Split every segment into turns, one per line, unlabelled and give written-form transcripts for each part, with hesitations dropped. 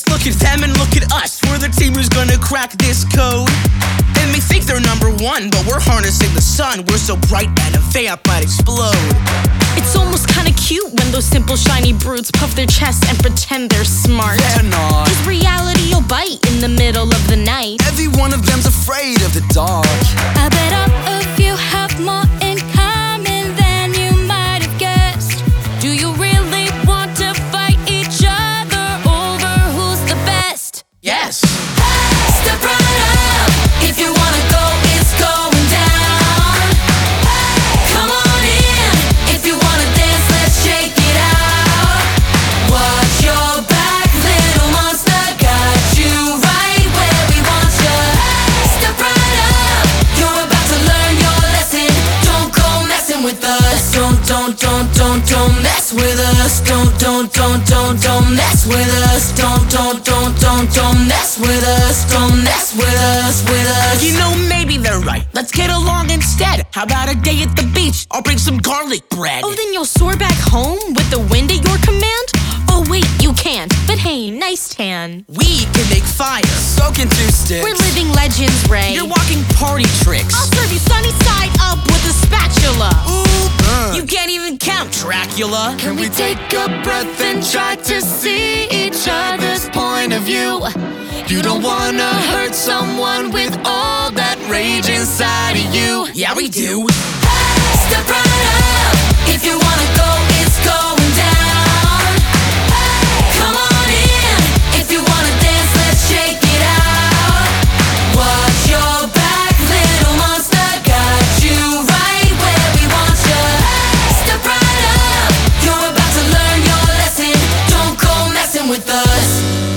Look at them and look at us. We're the team who's gonna crack this code. They may think they're number one, but we're harnessing the sun. We're so bright and a vamp might explode.
It's almost kinda cute when those simple shiny brutes puff their chests and pretend they're smart.
They're not.
'Cause reality will bite in the middle of the night.
Every one of them's afraid of the dark.
I bet all of you have more in common than you might have guessed. Do you really want to fight each other over who's the best?
Yes.
Step right up if you wanna go, it's going down. Come on in if you wanna dance, let's shake it out. Watch your back, little monster, got you right where we want you. Step right up, you're about to learn your lesson. Don't go messing with us. Don't mess with us. Don't mess with us. Don't mess with us. Don't mess with us.
You know, maybe they're right. Let's get along instead. How about a day at the beach? I'll bring some garlic bread.
Oh, then you'll soar back home with the wind at your command? Oh wait, you can't. But hey, nice tan.
We can make fire, soaking through sticks.
We're living legends, Ray.
You're walking party tricks.
I'll serve you sunny side up with a spatula.
Ooh, you can't even count, Dracula.
Can we take a breath and try to see each other's point of view? You don't wanna hurt someone with all that rage inside of you.
Yeah, we do.
Step right up if you wanna go, it's going down. Come on in if you wanna dance, let's shake it out. Watch your back, little monster, got you right where we want you. Step right up, you're about to learn your lesson. Don't go messing with us.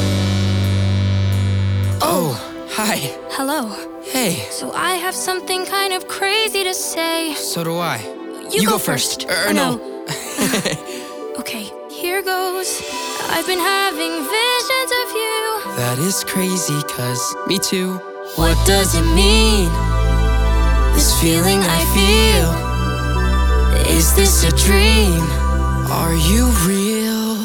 Oh, hi.
Hello.
Hey,
So I have something kind of crazy to say.
so do I.
You go first.
No.
Okay, here goes. I've been having visions of you.
That is crazy, cause me too.
What does it mean? This feeling I feel. Is this a dream?
Are you real?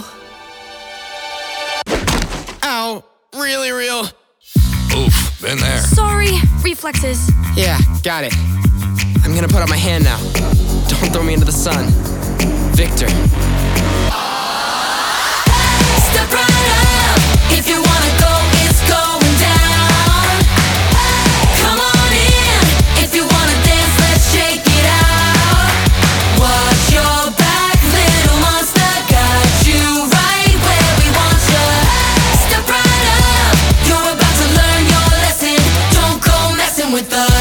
Ow, really real.
Oof, been there.
Sorry, reflexes.
Yeah, got it. I'm gonna put up my hand now. Don't throw me into the sun. Victor.
Step right up if you wanna go, it's going down. Come on in if you wanna dance, let's shake it out. Watch your back, little monster, got you right where we want you. Step right up, you're about to learn your lesson. Don't go messing with us.